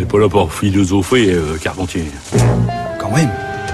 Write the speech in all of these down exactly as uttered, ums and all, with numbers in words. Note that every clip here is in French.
n'est pas là pour philosopher, euh, Carpentier. Quand même.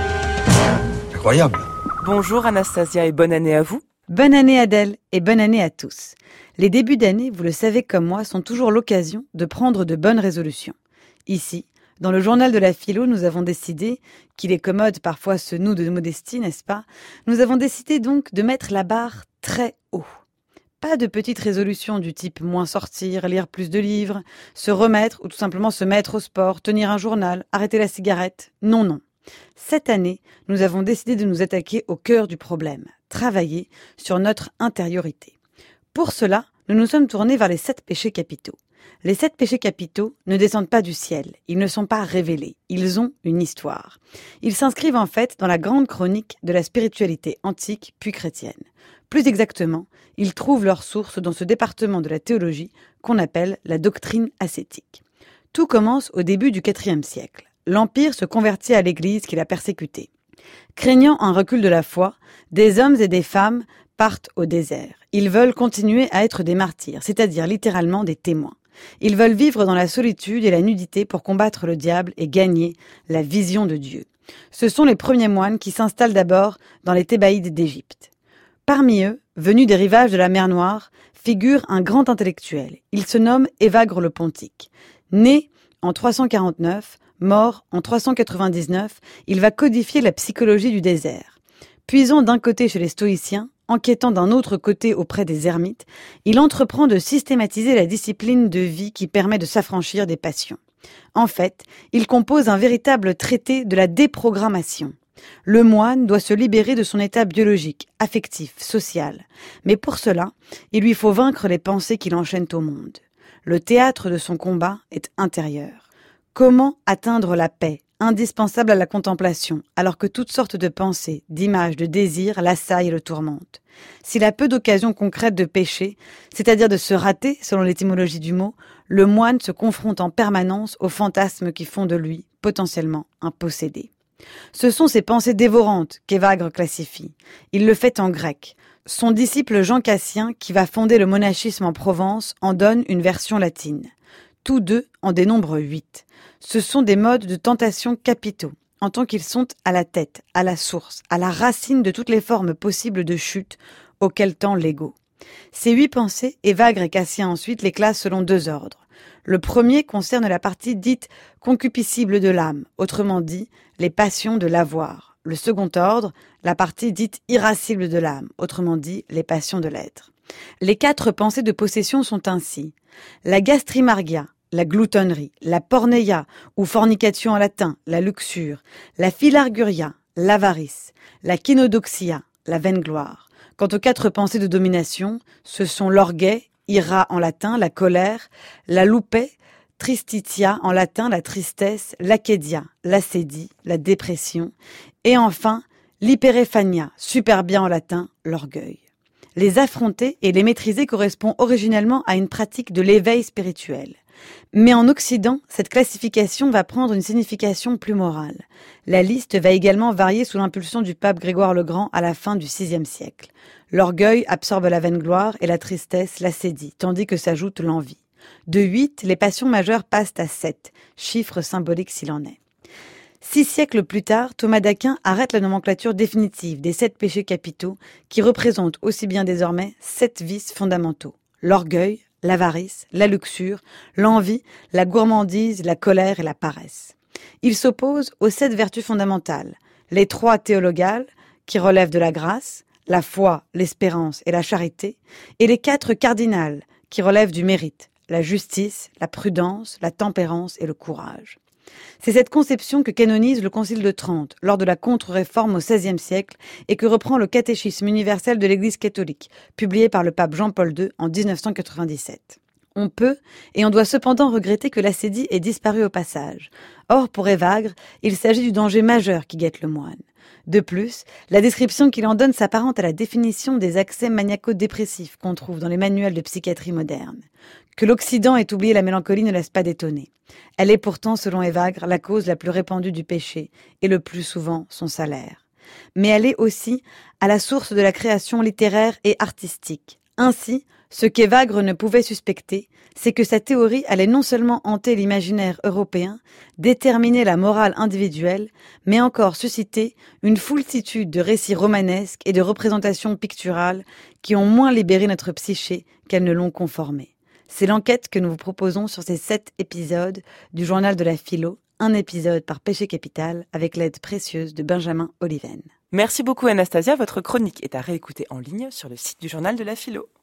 Incroyable. Bonjour Anastasia et bonne année à vous. Bonne année Adèle et bonne année à tous. Les débuts d'année, vous le savez comme moi, sont toujours l'occasion de prendre de bonnes résolutions. Ici, dans le journal de la philo, nous avons décidé, qu'il est commode parfois ce nous de modestie, n'est-ce pas? Nous avons décidé donc de mettre la barre très haut. Pas de petites résolutions du type moins sortir, lire plus de livres, se remettre ou tout simplement se mettre au sport, tenir un journal, arrêter la cigarette. Non, non. Cette année, nous avons décidé de nous attaquer au cœur du problème, travailler sur notre intériorité. Pour cela, nous nous sommes tournés vers les sept péchés capitaux. Les sept péchés capitaux ne descendent pas du ciel, ils ne sont pas révélés, ils ont une histoire. Ils s'inscrivent en fait dans la grande chronique de la spiritualité antique puis chrétienne. Plus exactement, ils trouvent leur source dans ce département de la théologie qu'on appelle la doctrine ascétique. Tout commence au début du quatrième siècle. L'Empire se convertit à l'Église qui l'a persécuté. Craignant un recul de la foi, des hommes et des femmes partent au désert. Ils veulent continuer à être des martyrs, c'est-à-dire littéralement des témoins. Ils veulent vivre dans la solitude et la nudité pour combattre le diable et gagner la vision de Dieu. Ce sont les premiers moines qui s'installent d'abord dans les Thébaïdes d'Égypte. Parmi eux, venu des rivages de la mer Noire, figure un grand intellectuel. Il se nomme Évagre le Pontique. Né en trois cent quarante-neuf, mort en trois cent quatre-vingt-dix-neuf, il va codifier la psychologie du désert. Puisant d'un côté chez les stoïciens, enquêtant d'un autre côté auprès des ermites, il entreprend de systématiser la discipline de vie qui permet de s'affranchir des passions. En fait, il compose un véritable traité de la déprogrammation. Le moine doit se libérer de son état biologique, affectif, social. Mais pour cela, il lui faut vaincre les pensées qui l'enchaînent au monde. Le théâtre de son combat est intérieur. Comment atteindre la paix, indispensable à la contemplation, alors que toutes sortes de pensées, d'images, de désirs l'assaillent et le tourmentent? S'il a peu d'occasions concrètes de pécher, c'est-à-dire de se rater, selon l'étymologie du mot, le moine se confronte en permanence aux fantasmes qui font de lui, potentiellement, un possédé. Ce sont ces pensées dévorantes qu'Évagre classifie. Il le fait en grec. Son disciple Jean Cassien, qui va fonder le monachisme en Provence, en donne une version latine. Tous deux en dénombrent huit. Ce sont des modes de tentation capitaux, en tant qu'ils sont à la tête, à la source, à la racine de toutes les formes possibles de chute auxquelles tend l'ego. Ces huit pensées, Évagre et Cassien ensuite les classent selon deux ordres. Le premier concerne la partie dite concupiscible de l'âme, autrement dit, les passions de l'avoir. Le second ordre, la partie dite irascible de l'âme, autrement dit, les passions de l'être. Les quatre pensées de possession sont ainsi la gastrimargia, la gloutonnerie, la porneia, ou fornication en latin, la luxure, la philarguria, l'avarice, la kynodoxia, la vaine gloire. Quant aux quatre pensées de domination, ce sont l'orgueil, ira en latin, la colère, la loupé, tristitia en latin, la tristesse, l'acédia, l'acédie, la dépression, et enfin l'hyperéphania, super bien en latin, l'orgueil. Les affronter et les maîtriser correspond originellement à une pratique de l'éveil spirituel. Mais en Occident, cette classification va prendre une signification plus morale. La liste va également varier sous l'impulsion du pape Grégoire le Grand à la fin du sixième siècle. L'orgueil absorbe la vaine gloire et la tristesse l'acédie, tandis que s'ajoute l'envie. De huit, les passions majeures passent à sept, chiffre symbolique s'il en est. Six siècles plus tard, Thomas d'Aquin arrête la nomenclature définitive des sept péchés capitaux qui représentent aussi bien désormais sept vices fondamentaux. L'orgueil, l'avarice, la luxure, l'envie, la gourmandise, la colère et la paresse. Il s'oppose aux sept vertus fondamentales, les trois théologales qui relèvent de la grâce, la foi, l'espérance et la charité, et les quatre cardinales qui relèvent du mérite, la justice, la prudence, la tempérance et le courage. C'est cette conception que canonise le Concile de Trente lors de la contre-réforme au seizième siècle et que reprend le Catéchisme universel de l'Église catholique, publié par le pape Jean-Paul deux en dix-neuf cent quatre-vingt-dix-sept. On peut et on doit cependant regretter que l'acédie ait disparu au passage. Or, pour Évagre, il s'agit du danger majeur qui guette le moine. De plus, la description qu'il en donne s'apparente à la définition des accès maniaco-dépressifs qu'on trouve dans les manuels de psychiatrie moderne. Que l'Occident ait oublié la mélancolie ne laisse pas d'étonner. Elle est pourtant, selon Évagre, la cause la plus répandue du péché, et le plus souvent son salaire. Mais elle est aussi à la source de la création littéraire et artistique. Ainsi, ce qu'Evagre ne pouvait suspecter, c'est que sa théorie allait non seulement hanter l'imaginaire européen, déterminer la morale individuelle, mais encore susciter une foultitude de récits romanesques et de représentations picturales qui ont moins libéré notre psyché qu'elles ne l'ont conformée. C'est l'enquête que nous vous proposons sur ces sept épisodes du Journal de la Philo, un épisode par péché capital, avec l'aide précieuse de Benjamin Oliven. Merci beaucoup Anastasia, votre chronique est à réécouter en ligne sur le site du Journal de la Philo.